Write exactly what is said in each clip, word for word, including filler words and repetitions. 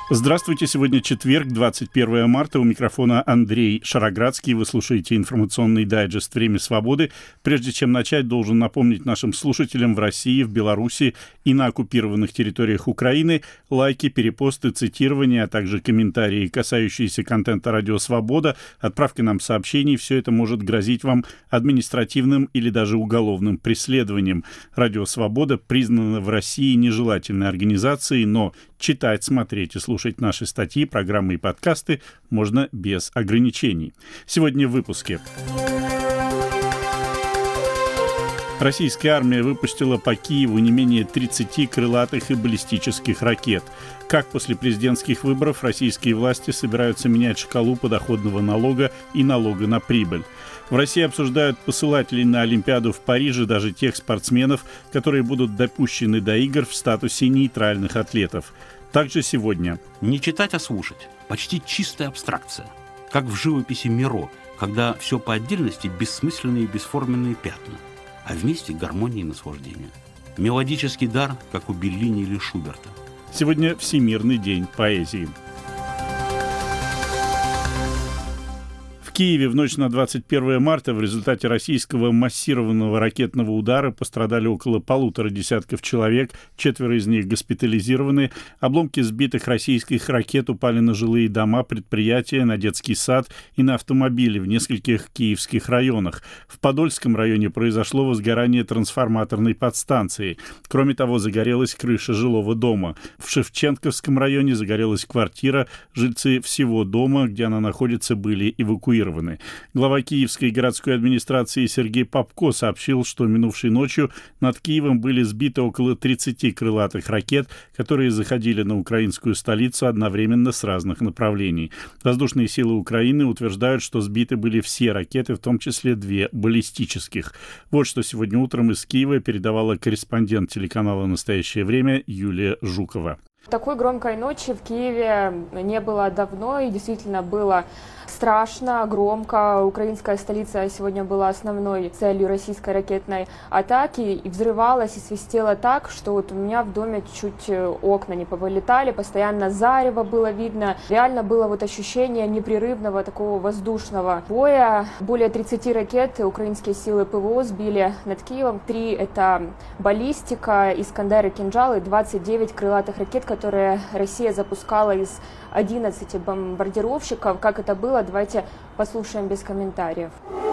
Здравствуйте, сегодня четверг, двадцать первое марта, у микрофона Андрей Шароградский, вы слушаете информационный дайджест «Время свободы». Прежде чем начать, должен напомнить нашим слушателям в России, в Беларуси и на оккупированных территориях Украины лайки, перепосты, цитирования, а также комментарии, касающиеся контента «Радио Свобода», отправка нам сообщений, все это может грозить вам административным или даже уголовным преследованием. «Радио Свобода» признано в России нежелательной организацией, но читать, смотреть и слушать наши статьи, программы и подкасты можно без ограничений. Сегодня в выпуске. Российская армия выпустила по Киеву не менее тридцати крылатых и баллистических ракет. Как после президентских выборов российские власти собираются менять шкалу подоходного налога и налога на прибыль. В России обсуждают, посылать ли на Олимпиаду в Париже даже тех спортсменов, которые будут допущены до игр в статусе нейтральных атлетов. Также сегодня. Не читать, а слушать. Почти чистая абстракция. Как в живописи Миро, когда все по отдельности бессмысленные и бесформенные пятна, а вместе гармония и наслаждение. Мелодический дар, как у Беллини или Шуберта. Сегодня Всемирный день поэзии. В Киеве в ночь на двадцать первое марта в результате российского массированного ракетного удара пострадали около полутора десятков человек, четверо из них госпитализированы. Обломки сбитых российских ракет упали на жилые дома, предприятия, на детский сад и на автомобили в нескольких киевских районах. В Подольском районе произошло возгорание трансформаторной подстанции. Кроме того, загорелась крыша жилого дома. В Шевченковском районе загорелась квартира. Жильцы всего дома, где она находится, были эвакуированы. Глава Киевской городской администрации Сергей Попко сообщил, что минувшей ночью над Киевом были сбиты около тридцати крылатых ракет, которые заходили на украинскую столицу одновременно с разных направлений. Воздушные силы Украины утверждают, что сбиты были все ракеты, в том числе две баллистических. Вот что сегодня утром из Киева передавала корреспондент телеканала «Настоящее время» Юлия Жукова. Такой громкой ночи в Киеве не было давно, и действительно было страшно, громко. Украинская столица сегодня была основной целью российской ракетной атаки, и взрывалась и свистела так, что вот у меня в доме чуть окна не повылетали, постоянно зарево было видно. Реально было вот ощущение непрерывного такого воздушного боя. Более тридцати ракет украинские силы ПВО сбили над Киевом. Три — это баллистика, Искандер и Кинжал, и двадцать девять крылатых ракет, которые Россия запускала из одиннадцати бомбардировщиков. Как это было, давайте послушаем без комментариев.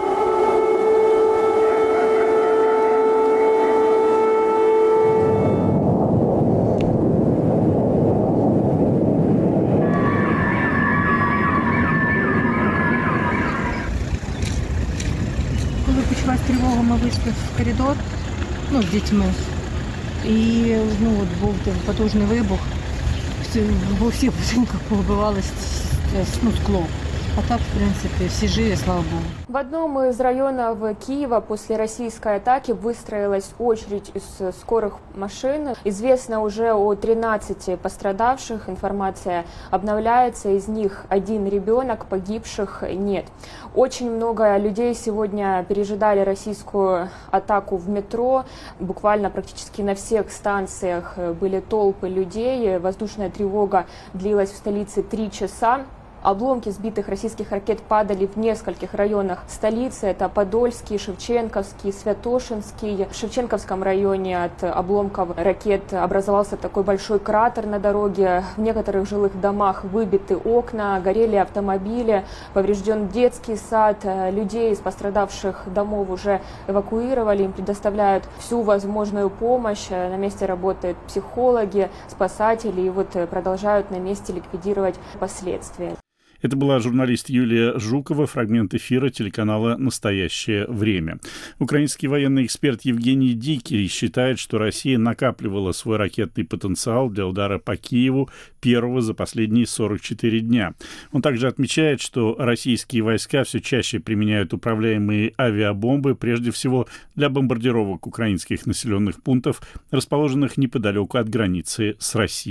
Коли почалась тривога, ми вийшли в коридор, ну, з дітьми, і ну, от був потужний вибух. Во всіх будинках повибивалось ну, скло. А так, в принципе, все живы, слава богу. В одном из районов Киева после российской атаки выстроилась очередь из скорых машин. Известно уже о тринадцати пострадавших. Информация обновляется. Из них один ребенок, погибших нет. Очень много людей сегодня пережидали российскую атаку в метро. Буквально практически на всех станциях были толпы людей. Воздушная тревога длилась в столице три часа. Обломки сбитых российских ракет падали в нескольких районах столицы. Это Подольский, Шевченковский, Святошинский. В Шевченковском районе от обломков ракет образовался такой большой кратер на дороге. В некоторых жилых домах выбиты окна, горели автомобили, поврежден детский сад. Людей из пострадавших домов уже эвакуировали, им предоставляют всю возможную помощь. На месте работают психологи, спасатели, и вот продолжают на месте ликвидировать последствия. Это была журналист Юлия Жукова, фрагмент эфира телеканала «Настоящее время». Украинский военный эксперт Евгений Дикий считает, что Россия накапливала свой ракетный потенциал для удара по Киеву первого за последние сорок четыре дня. Он также отмечает, что российские войска все чаще применяют управляемые авиабомбы, прежде всего для бомбардировок украинских населенных пунктов, расположенных неподалеку от границы с Россией.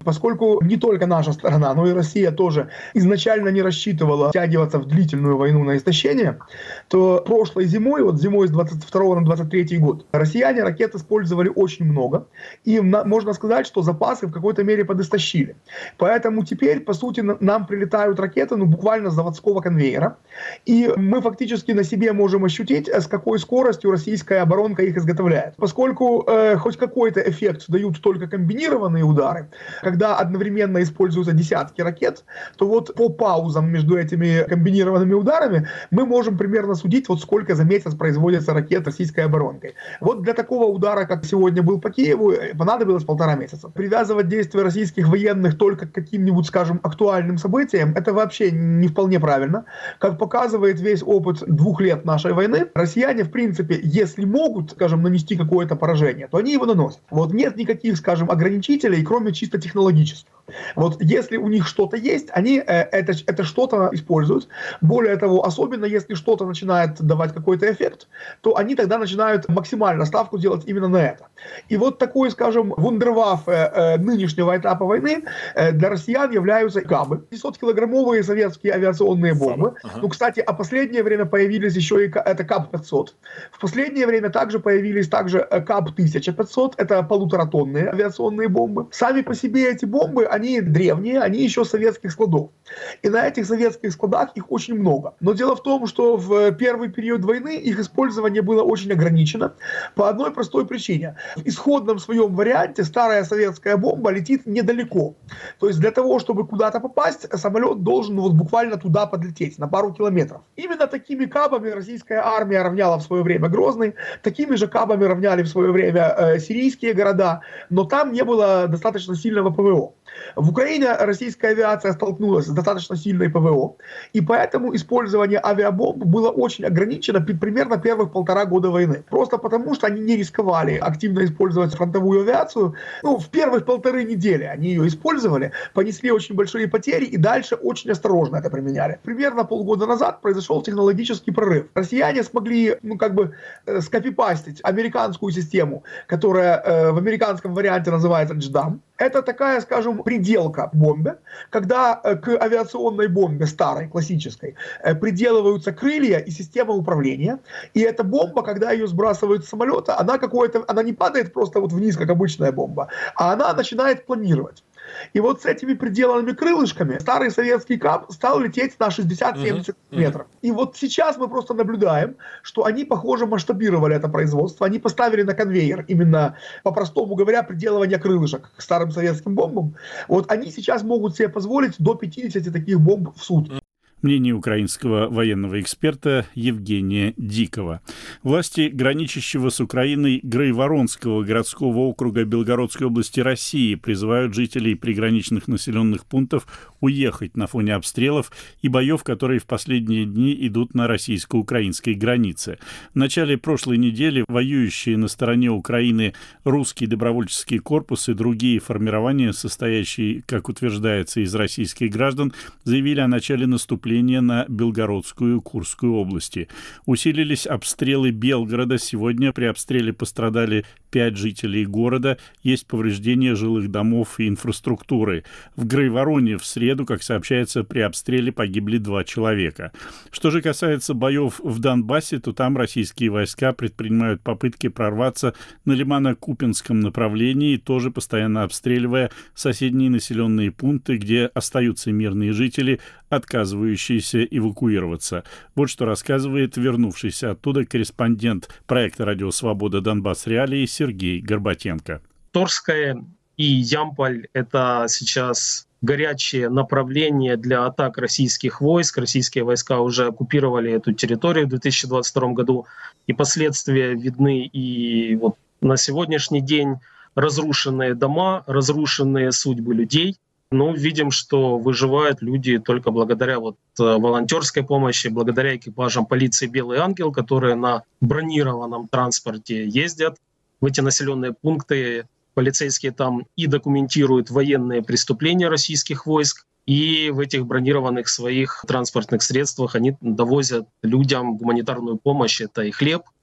Поскольку не только наша сторона, но и Россия тоже изначально не рассчитывала втягиваться в длительную войну на истощение, то прошлой зимой, вот зимой с двадцать второго на двадцать третий год, россияне ракет использовали очень много. И можно сказать, что запасы в какой-то мере подистощили. Поэтому теперь, по сути, нам прилетают ракеты ну, буквально с заводского конвейера. И мы фактически на себе можем ощутить, с какой скоростью российская оборонка их изготовляет. Поскольку э, хоть какой-то эффект дают только комбинированные удары, когда одновременно используются десятки ракет, то вот по паузам между этими комбинированными ударами мы можем примерно судить, вот сколько за месяц производится ракет российской оборонкой. Вот для такого удара, как сегодня был по Киеву, понадобилось полтора месяца. Привязывать действия российских военных только к каким-нибудь, скажем, актуальным событиям, это вообще не вполне правильно. Как показывает весь опыт двух лет нашей войны, россияне, в принципе, если могут, скажем, нанести какое-то поражение, то они его наносят. Вот нет никаких, скажем, ограничителей, кроме чисто технологических. Вот если у них что-то есть, они э, это, это что-то используют. Более того, особенно если что-то начинает давать какой-то эффект, то они тогда начинают максимально ставку делать именно на это. И вот такой, скажем, вундерваффе э, нынешнего этапа войны э, для россиян являются кабы. пятисоткилограммовые советские авиационные бомбы. Ага. Ну, кстати, а последнее время появились еще и это КАБ пятьсот. В последнее время также появились также КАБ тысяча пятьсот. Это полуторатонные авиационные бомбы. Сами по себе эти бомбы, они древние, они еще советских складов. И на этих советских складах их очень много. Но дело в том, что в первый период войны их использование было очень ограничено по одной простой причине. В исходном своем варианте старая советская бомба летит недалеко. То есть для того, чтобы куда-то попасть, самолет должен вот буквально туда подлететь, на пару километров. Именно такими кабами российская армия равняла в свое время Грозный, такими же кабами равняли в свое время э, сирийские города, но там не было достаточно сильного ПВО. В Украине российская авиация столкнулась с достаточно сильной ПВО, и поэтому использование авиабомб было очень ограничено примерно первых полтора года войны. Просто потому, что они не рисковали активно использовать фронтовую авиацию. Ну, в первых полторы недели они ее использовали, понесли очень большие потери и дальше очень осторожно это применяли. Примерно полгода назад произошел технологический прорыв. Россияне смогли, ну, как бы, э, скопипастить американскую систему, которая э, в американском варианте называется дждам. Это такая, скажем, приделка к бомбе, когда к авиационной бомбе, старой, классической, приделываются крылья и система управления. И эта бомба, когда ее сбрасывают с самолета, она какое-то, она не падает просто вот вниз, как обычная бомба, а она начинает планировать. И вот с этими приделанными крылышками старый советский КАБ стал лететь на шестьдесят-семьдесят uh-huh. метров. И вот сейчас мы просто наблюдаем, что они, похоже, масштабировали это производство. Они поставили на конвейер, именно, по-простому говоря, приделывание крылышек к старым советским бомбам. Вот они сейчас могут себе позволить до пятидесяти таких бомб в сутки. Мнение украинского военного эксперта Евгения Дикова. Власти граничащего с Украиной Грейворонского городского округа Белгородской области России призывают жителей приграничных населенных пунктов уехать на фоне обстрелов и боев, которые в последние дни идут на российско-украинской границе. В начале прошлой недели воюющие на стороне Украины русский добровольческий корпус и другие формирования, состоящие, как утверждается, из российских граждан, заявили о начале наступления на Белгородскую и Курскую области. Усилились обстрелы Белгорода. Сегодня при обстреле пострадали пять жителей города. Есть повреждения жилых домов и инфраструктуры. В Грейвороне в среду, как сообщается, при обстреле погибли два человека. Что же касается боев в Донбассе, то там российские войска предпринимают попытки прорваться на Лимано-Купинском направлении, тоже постоянно обстреливая соседние населенные пункты, где остаются мирные жители, отказывающиеся эвакуироваться. Вот что рассказывает вернувшийся оттуда корреспондент проекта «Радио Свобода. Донбасс. Реалии» Сергей Горбатенко. Торская и Ямполь — это сейчас горячее направление для атак российских войск. Российские войска уже оккупировали эту территорию в две тысячи двадцать втором году, и последствия видны и вот на сегодняшний день. Разрушенные дома, разрушенные судьбы людей. Но видим, что выживают люди только благодаря вот волонтерской помощи, благодаря экипажам полиции «Белый ангел», которые на бронированном транспорте ездят в эти населенные пункты. Полицейские там и документируют военные преступления российских войск, и в этих бронированных своих транспортных средствах они довозят людям гуманитарную помощь. Это и хлеб,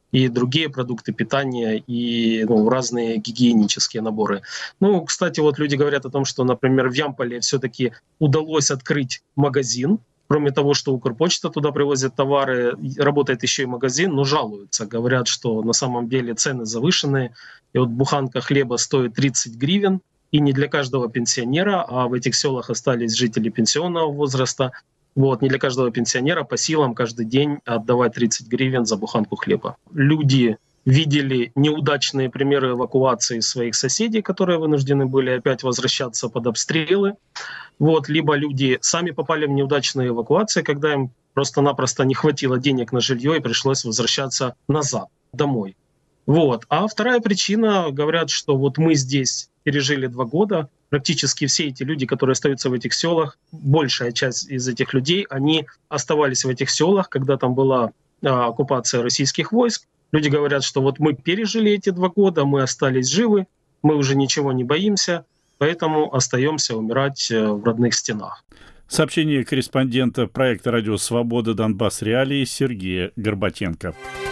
и другие продукты питания, и ну, разные гигиенические наборы. Ну, кстати, вот люди говорят о том, что, например, в Ямполе все-таки удалось открыть магазин. Кроме того, что Укрпочта туда привозит товары, работает еще и магазин, но жалуются. Говорят, что на самом деле цены завышенные. И вот буханка хлеба стоит тридцать гривен, и не для каждого пенсионера, а в этих селах остались жители пенсионного возраста. Вот, не для каждого пенсионера по силам каждый день отдавать тридцать гривен за буханку хлеба. Люди видели неудачные примеры эвакуации своих соседей, которые вынуждены были опять возвращаться под обстрелы. Вот, либо люди сами попали в неудачные эвакуации, когда им просто-напросто не хватило денег на жилье и пришлось возвращаться назад, домой. Вот. А вторая причина, говорят, что вот мы здесь пережили два года, практически все эти люди, которые остаются в этих селах, большая часть из этих людей, они оставались в этих селах, когда там была а, оккупация российских войск. Люди говорят, что вот мы пережили эти два года, мы остались живы, мы уже ничего не боимся, поэтому остаемся умирать в родных стенах. Сообщение корреспондента проекта «Радио Свобода. Донбасс. Реалии» Сергея Горбатенко.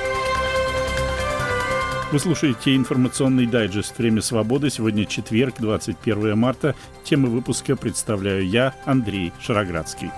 Вы слушаете информационный дайджест «Время свободы». Сегодня четверг, двадцать первое марта. Темы выпуска представляю я, Андрей Шароградский.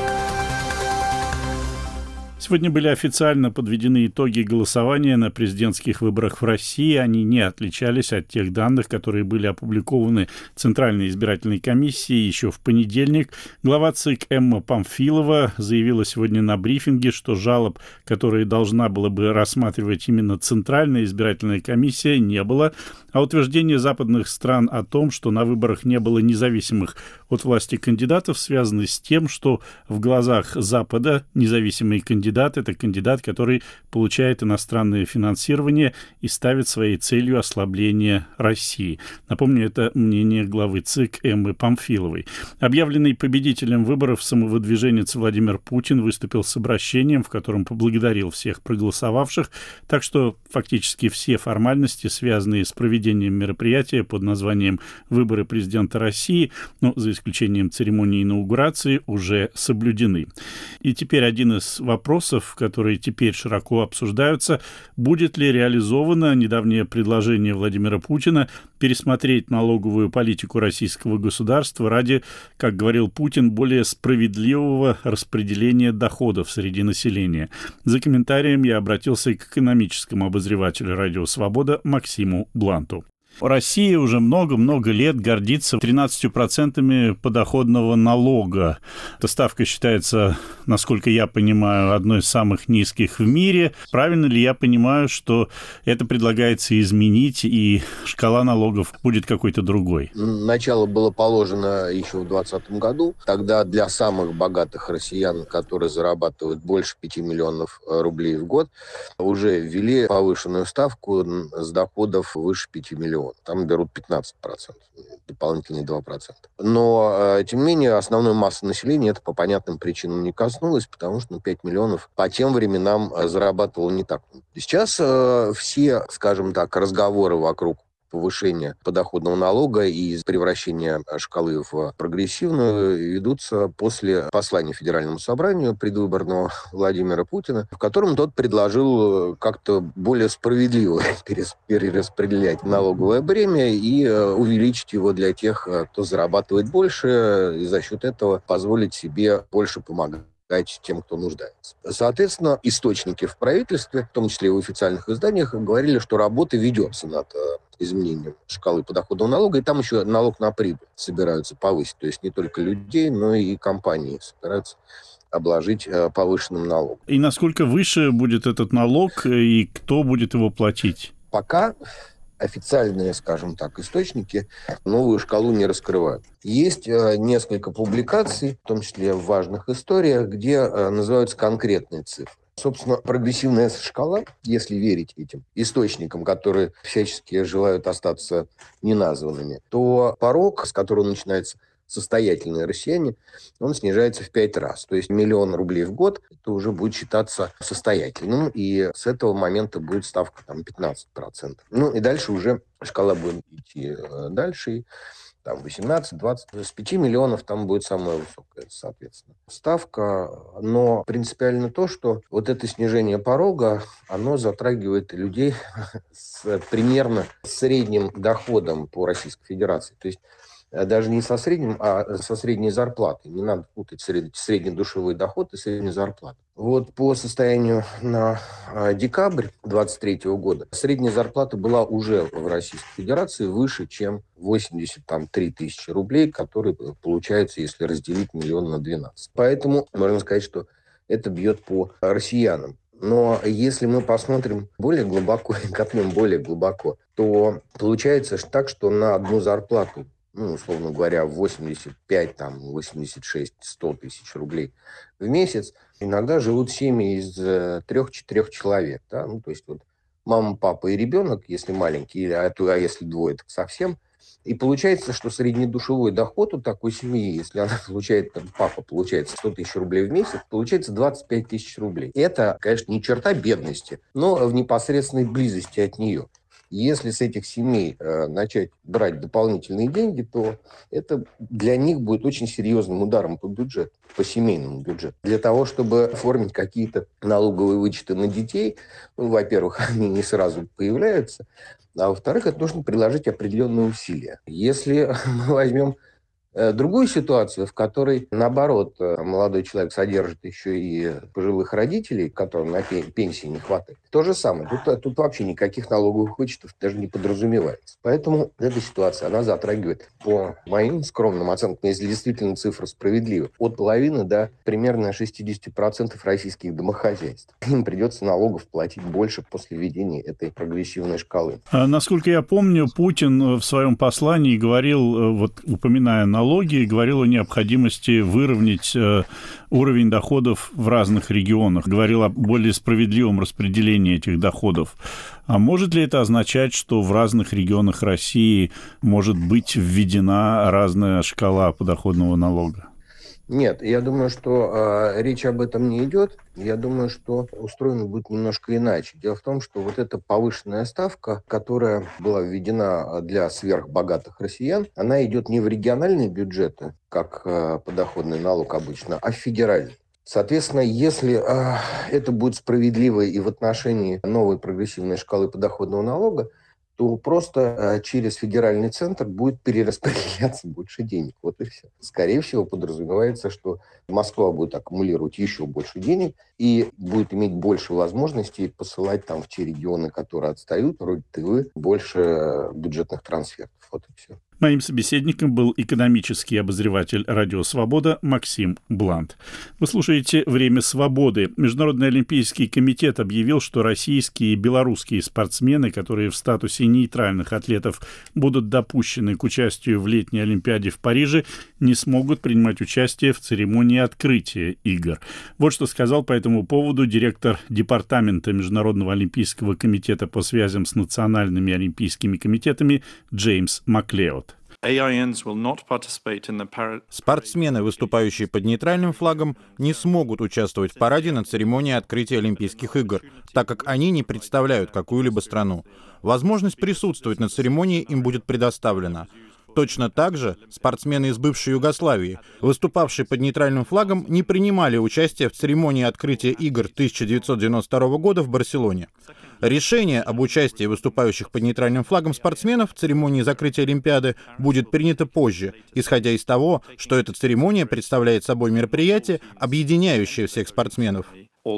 Сегодня были официально подведены итоги голосования на президентских выборах в России. Они не отличались от тех данных, которые были опубликованы Центральной избирательной комиссией еще в понедельник. Глава ЦИК Эмма Памфилова заявила сегодня на брифинге, что жалоб, которые должна была бы рассматривать именно Центральная избирательная комиссия, не было. А утверждение западных стран о том, что на выборах не было независимых от власти кандидатов, связаны с тем, что в глазах Запада независимый кандидат – это кандидат, который получает иностранное финансирование и ставит своей целью ослабление России. Напомню, это мнение главы ЦИК Эммы Памфиловой. Объявленный победителем выборов самовыдвиженец Владимир Путин выступил с обращением, в котором поблагодарил всех проголосовавших, так что фактически все формальности, связанные с проведением мероприятия под названием «Выборы президента России», ну, за исключением церемонии инаугурации, уже соблюдены. И теперь один из вопросов, которые теперь широко обсуждаются: будет ли реализовано недавнее предложение Владимира Путина пересмотреть налоговую политику российского государства ради, как говорил Путин, более справедливого распределения доходов среди населения. За комментарием я обратился к экономическому обозревателю «Радио Свобода» Максиму Бланту. Россия уже много-много лет гордится тринадцатью процентами подоходного налога. Эта ставка считается, насколько я понимаю, одной из самых низких в мире. Правильно ли я понимаю, что это предлагается изменить, и шкала налогов будет какой-то другой? Начало было положено еще в двадцатом году. Тогда для самых богатых россиян, которые зарабатывают больше пяти миллионов рублей в год, уже ввели повышенную ставку с доходов выше пяти миллионов. Там берут пятнадцать процентов, дополнительные два процента. Но, тем не менее, основной массы населения это по понятным причинам не коснулось, потому что ну, пять миллионов по тем временам зарабатывало не так много. Сейчас э, все, скажем так, разговоры вокруг повышения подоходного налога и превращения шкалы в прогрессивную ведутся после послания Федеральному собранию предвыборного Владимира Путина, в котором тот предложил как-то более справедливо перераспределять налоговое бремя и увеличить его для тех, кто зарабатывает больше, и за счет этого позволить себе больше помогать тем, кто нуждается. Соответственно, источники в правительстве, в том числе и в официальных изданиях, говорили, что работа ведется над изменением шкалы подоходного налога, и там еще налог на прибыль собираются повысить. То есть не только людей, но и компании собираются обложить повышенным налогом. И насколько выше будет этот налог, и кто будет его платить? Пока официальные, скажем так, источники новую шкалу не раскрывают. Есть э, несколько публикаций, в том числе в важных историях, где э, называются конкретные цифры. Собственно, прогрессивная шкала, если верить этим источникам, которые всячески желают остаться неназванными, то порог, с которого начинается состоятельные россияне, он снижается в пять раз. То есть миллион рублей в год это уже будет считаться состоятельным, и с этого момента будет ставка там, пятнадцать процентов. Ну и дальше уже шкала будет идти дальше, и там восемнадцать-двадцать, с пяти миллионов там будет самая высокая, соответственно, ставка. Но принципиально то, что вот это снижение порога, оно затрагивает людей с примерно средним доходом по Российской Федерации. То есть даже не со средним, а со средней зарплатой. Не надо путать сред... среднедушевой доход и среднюю зарплату. Вот по состоянию на декабрь две тысячи двадцать третьего года средняя зарплата была уже в Российской Федерации выше, чем восемьдесят три тысячи рублей, которые получаются, если разделить миллион на двенадцать. Поэтому можно сказать, что это бьет по россиянам. Но если мы посмотрим более глубоко и копнем более глубоко, то получается так, что на одну зарплату, ну, условно говоря, восемьдесят пять, там, восемьдесят шесть, сто тысяч рублей в месяц, иногда живут семьи из трех-четырех человек. Да? Ну, то есть вот мама, папа и ребенок, если маленький, или, а, то, а если двое, так совсем. И получается, что среднедушевой доход у такой семьи, если она получает, там, папа получает сто тысяч рублей в месяц, получается двадцать пять тысяч рублей. Это, конечно, не черта бедности, но в непосредственной близости от нее. Если с этих семей э, начать брать дополнительные деньги, то это для них будет очень серьезным ударом по бюджету, по семейному бюджету. Для того, чтобы оформить какие-то налоговые вычеты на детей, ну, во-первых, они не сразу появляются, а во-вторых, это нужно приложить определенные усилия. Если мы возьмем другую ситуацию, в которой, наоборот, молодой человек содержит еще и пожилых родителей, которым на пенсии не хватает, то же самое. Тут, тут вообще никаких налоговых вычетов даже не подразумевается. Поэтому эта ситуация, она затрагивает, по моим скромным оценкам, если действительно цифра справедлива, от половины до примерно шестьдесят процентов российских домохозяйств. Им придется налогов платить больше после введения этой прогрессивной шкалы. А, насколько я помню, Путин в своем послании говорил, вот упоминая налоги, говорил о необходимости выровнять э, уровень доходов в разных регионах, говорил о более справедливом распределении этих доходов. А может ли это означать, что в разных регионах России может быть введена разная шкала подоходного налога? Нет, я думаю, что э, речь об этом не идет. Я думаю, что устроено будет немножко иначе. Дело в том, что вот эта повышенная ставка, которая была введена для сверхбогатых россиян, она идет не в региональные бюджеты, как э, подоходный налог обычно, а в федеральный. Соответственно, если э, это будет справедливо и в отношении новой прогрессивной шкалы подоходного налога, то просто э, через федеральный центр будет перераспределяться больше денег. Вот и все. Скорее всего, подразумевается, что Москва будет аккумулировать еще больше денег и будет иметь больше возможностей посылать там в те регионы, которые отстают, вроде Тывы, больше бюджетных трансфертов. Вот и все. Моим собеседником был экономический обозреватель «Радио Свобода» Максим Блант. Вы слушаете «Время свободы». Международный олимпийский комитет объявил, что российские и белорусские спортсмены, которые в статусе нейтральных атлетов будут допущены к участию в летней Олимпиаде в Париже, не смогут принимать участие в церемонии открытия игр. Вот что сказал по этому поводу директор Департамента Международного олимпийского комитета по связям с национальными олимпийскими комитетами Джеймс Маклеод. Спортсмены, выступающие под нейтральным флагом, не смогут участвовать в параде на церемонии открытия Олимпийских игр, так как они не представляют какую-либо страну. Возможность присутствовать на церемонии им будет предоставлена. Точно так же спортсмены из бывшей Югославии, выступавшие под нейтральным флагом, не принимали участие в церемонии открытия игр тысяча девятьсот девяносто второго года в Барселоне. Решение об участии выступающих под нейтральным флагом спортсменов в церемонии закрытия Олимпиады будет принято позже, исходя из того, что эта церемония представляет собой мероприятие, объединяющее всех спортсменов.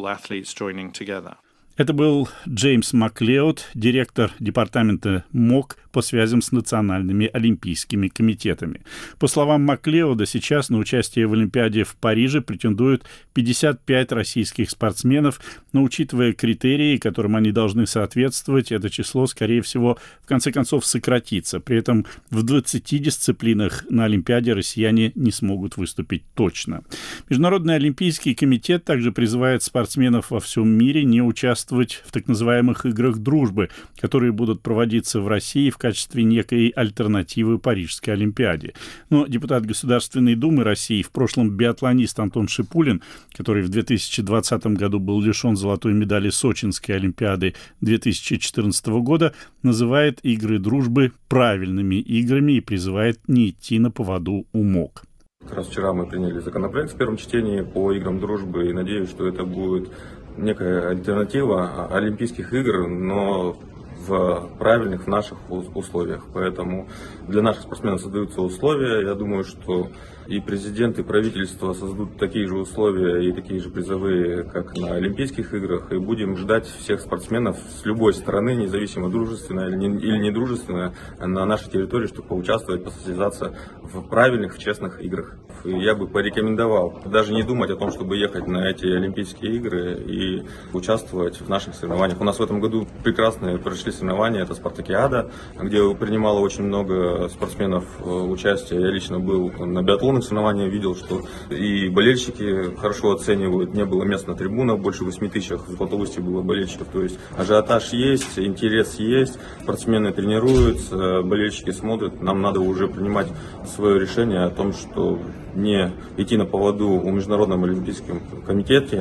Это был Джеймс Маклеод, директор департамента МОК по связям с национальными олимпийскими комитетами. По словам Маклеода, сейчас на участие в Олимпиаде в Париже претендуют пятьдесят пять российских спортсменов, но учитывая критерии, которым они должны соответствовать, это число, скорее всего, в конце концов сократится. При этом в двадцати дисциплинах на Олимпиаде россияне не смогут выступить точно. Международный олимпийский комитет также призывает спортсменов во всем мире не участвовать участвовать в так называемых «играх дружбы», которые будут проводиться в России в качестве некой альтернативы Парижской Олимпиаде. Но депутат Государственной Думы России, в прошлом биатлонист Антон Шипулин, который в две тысячи двадцатом году был лишен золотой медали Сочинской Олимпиады две тысячи четырнадцатого года, называет «игры дружбы» правильными играми и призывает не идти на поводу у МОК. Как раз вчера мы приняли законопроект в первом чтении по играм дружбы, и надеюсь, что это будет некая альтернатива Олимпийских игр, но в правильных в наших условиях. Поэтому для наших спортсменов создаются условия. Я думаю, что и президент, и правительство создадут такие же условия и такие же призовые, как на Олимпийских играх. И будем ждать всех спортсменов с любой страны, независимо дружественная или недружественная, на нашей территории, чтобы поучаствовать, посостязаться в правильных, в честных играх. И я бы порекомендовал даже не думать о том, чтобы ехать на эти Олимпийские игры и участвовать в наших соревнованиях. У нас в этом году прекрасные прошли соревнования. Это Спартакиада, где принимало очень много спортсменов участие. Я лично был на биатлонных соревнованиях, видел, что и болельщики хорошо оценивают. Не было мест на трибунах, больше восьми тысяч в Златоусте было болельщиков. То есть ажиотаж есть, интерес есть, спортсмены тренируются, болельщики смотрят. Нам надо уже принимать свое решение о том, что не идти на поводу у Международного олимпийского комитета,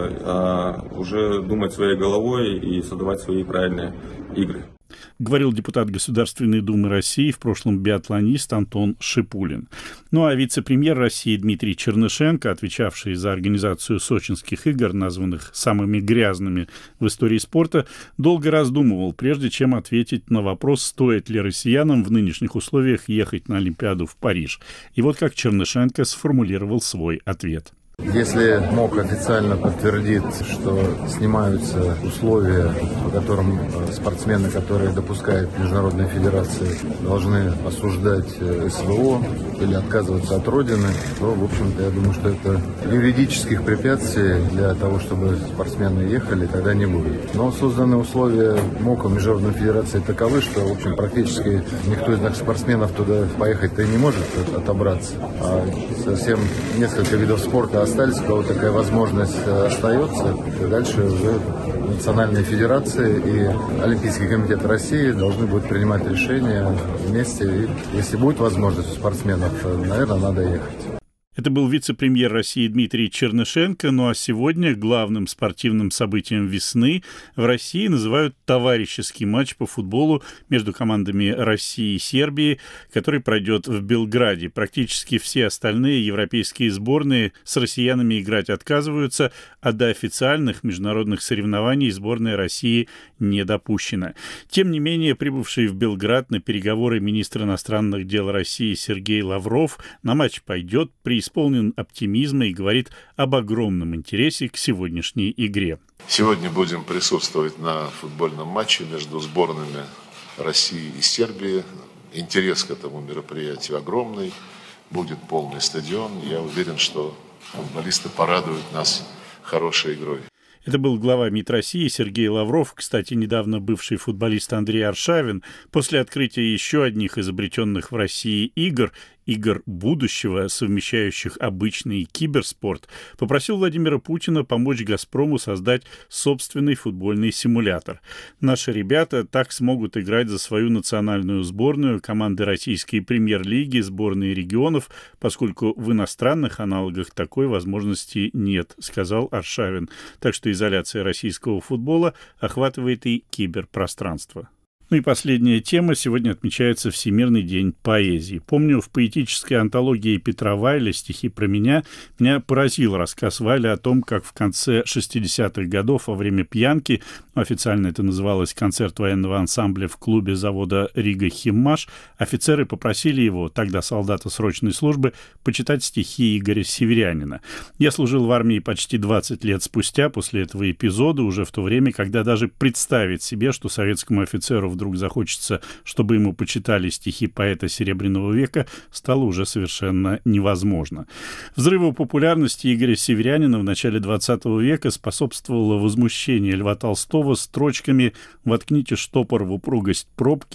а уже думать своей головой и создавать свои правильные игры. Говорил депутат Государственной Думы России, в прошлом биатлонист Антон Шипулин. Ну а вице-премьер России Дмитрий Чернышенко, отвечавший за организацию сочинских игр, названных самыми грязными в истории спорта, долго раздумывал, прежде чем ответить на вопрос, стоит ли россиянам в нынешних условиях ехать на Олимпиаду в Париж. И вот как Чернышенко сформулировал свой ответ. Если МОК официально подтвердит, что снимаются условия, по которым спортсмены, которые допускают Международная федерация, должны осуждать СВО или отказываться от Родины, то, в общем-то, я думаю, что это юридических препятствий для того, чтобы спортсмены ехали, тогда не будет. Но созданы условия МОКа, Международной федерации, таковы, что, в общем, практически никто из наших спортсменов туда поехать-то и не может отобраться. А совсем несколько видов спорта остались, у кого такая возможность остается, и дальше уже национальные федерации и Олимпийский комитет России должны будут принимать решения вместе. И если будет возможность у спортсменов, наверное, надо ехать. Это был вице-премьер России Дмитрий Чернышенко. Ну а сегодня главным спортивным событием весны в России называют товарищеский матч по футболу между командами России и Сербии, который пройдет в Белграде. Практически все остальные европейские сборные с россиянами играть отказываются, а до официальных международных соревнований сборная России не допущена. Тем не менее, прибывший в Белград на переговоры министр иностранных дел России Сергей Лавров на матч пойдет, преисполнен оптимизма и говорит об огромном интересе к сегодняшней игре. Сегодня будем присутствовать на футбольном матче между сборными России и Сербии. Интерес к этому мероприятию огромный. Будет полный стадион. Я уверен, что футболисты порадуют нас хорошей игрой. Это был глава МИД России Сергей Лавров, кстати, недавно бывший футболист Андрей Аршавин, после открытия еще одних изобретенных в России игр, игр будущего, совмещающих обычный и киберспорт, попросил Владимира Путина помочь «Газпрому» создать собственный футбольный симулятор. Наши ребята так смогут играть за свою национальную сборную, команды российской премьер-лиги, сборные регионов, поскольку в иностранных аналогах такой возможности нет, сказал Аршавин. Так что изоляция российского футбола охватывает и киберпространство. Ну и последняя тема. Сегодня отмечается Всемирный день поэзии. Помню, в поэтической антологии Петра Вайля «Стихи про меня» меня поразил рассказ Вайля о том, как в конце шестидесятых годов во время пьянки, официально это называлось «Концерт военного ансамбля» в клубе завода «Рига Химмаш», офицеры попросили его, тогда солдата срочной службы, почитать стихи Игоря Северянина. Я служил в армии почти двадцать лет спустя после этого эпизода, уже в то время, когда даже представить себе, что советскому офицеру в вдруг захочется, чтобы ему почитали стихи поэта Серебряного века, стало уже совершенно невозможно. Взрыву популярности Игоря Северянина в начале двадцатого века способствовало возмущение Льва Толстого строчками «Воткните штопор в упругость пробки»,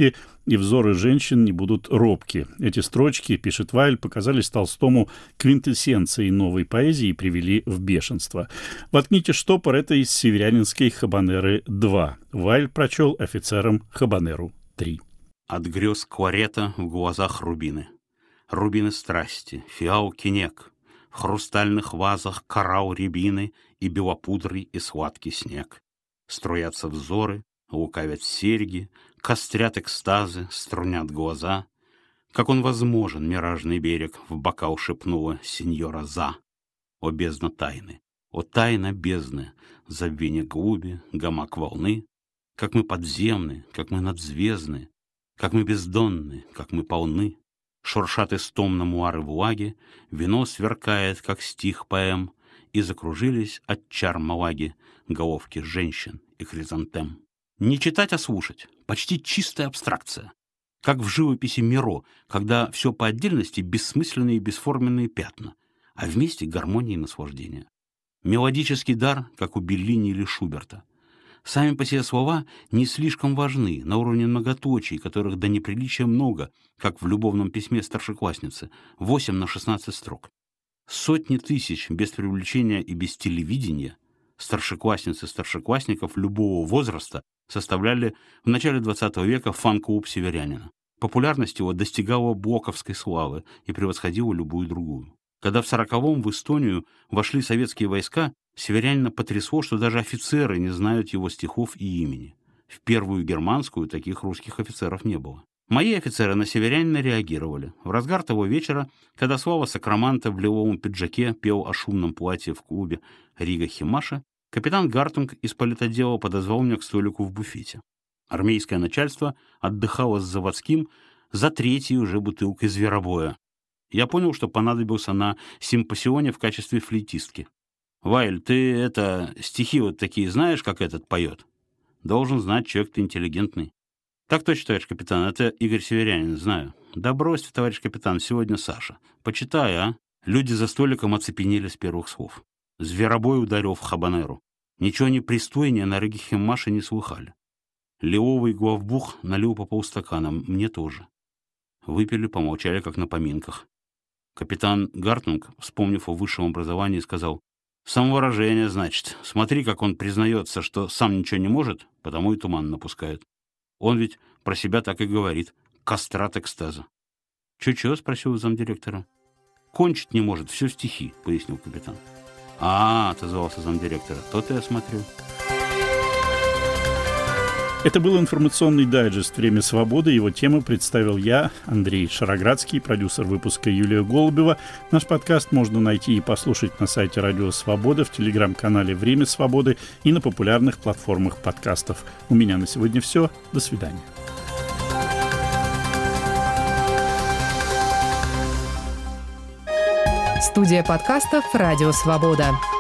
и взоры женщин не будут робки. Эти строчки, пишет Вайль, показались Толстому квинтэссенцией новой поэзии и привели в бешенство. «Воткните штопор» — это из северянинской «Хабанеры два». Вайль прочел офицерам «Хабанеру три». От грез кварета в глазах рубины. Рубины страсти, фиал кинек. В хрустальных вазах коралл рябины и белопудрый и сладкий снег. Струятся взоры, лукавят серьги, кострят экстазы, струнят глаза. Как он возможен, миражный берег, в бокал шепнула сеньора За. О бездна тайны, о тайна бездны, забвение глуби, гамак волны. Как мы подземны, как мы надзвездны, как мы бездонны, как мы полны. Шуршат истомно муары влаги, вино сверкает, как стих поэм, и закружились от чар малаги головки женщин и хризантем. Не читать, а слушать. Почти чистая абстракция. Как в живописи Миро, когда все по отдельности бессмысленные и бесформенные пятна, а вместе гармония и наслаждение. Мелодический дар, как у Беллини или Шуберта. Сами по себе слова не слишком важны, на уровне многоточий, которых до неприличия много, как в любовном письме старшеклассницы, восемь на шестнадцать строк. Сотни тысяч без привлечения и без телевидения старшеклассниц и старшеклассников любого возраста составляли в начале двадцатого века фан-клуб «Северянина». Популярность его достигала блоковской славы и превосходила любую другую. Когда в сороковом в Эстонию вошли советские войска, Северянина потрясло, что даже офицеры не знают его стихов и имени. В первую германскую таких русских офицеров не было. Мои офицеры на Северянина реагировали. В разгар того вечера, когда Слава Сакраманто в лиловом пиджаке пел о шумном платье в клубе «Рига Химаша», капитан Гартунг из политотдела подозвал меня к столику в буфете. Армейское начальство отдыхало с заводским за третьей уже бутылкой зверобоя. Я понял, что понадобился на симпосионе в качестве флейтистки. «Вайль, ты это, стихи вот такие знаешь, как этот поет?» «Должен знать, человек ты интеллигентный». «Так точно, товарищ капитан, это Игорь Северянин, знаю». «Да бросьте, товарищ капитан, сегодня Саша. Почитай, а?» Люди за столиком оцепенели с первых слов. Зверобой ударил в хабанеру. Ничего непристойнее на Риге Химаши не слыхали. Лиловый главбух налил по полстакана, мне тоже. Выпили, помолчали, как на поминках. Капитан Гартунг, вспомнив о высшем образовании, сказал: «Самовыражение, значит. Смотри, как он признается, что сам ничего не может, потому и туман напускает. Он ведь про себя так и говорит. Кастрат экстаза». «Чё-чё?» — спросил замдиректора. «Кончить не может, все стихи», — пояснил капитан. «А, — отозвался замдиректора, — то-то я смотрю». Это был информационный дайджест «Время свободы». Его тему представил я, Андрей Шароградский, продюсер выпуска Юлия Голубева. Наш подкаст можно найти и послушать на сайте Радио Свобода, в телеграм-канале «Время свободы» и на популярных платформах подкастов. У меня на сегодня все. До свидания. Студия подкастов «Радио Свобода».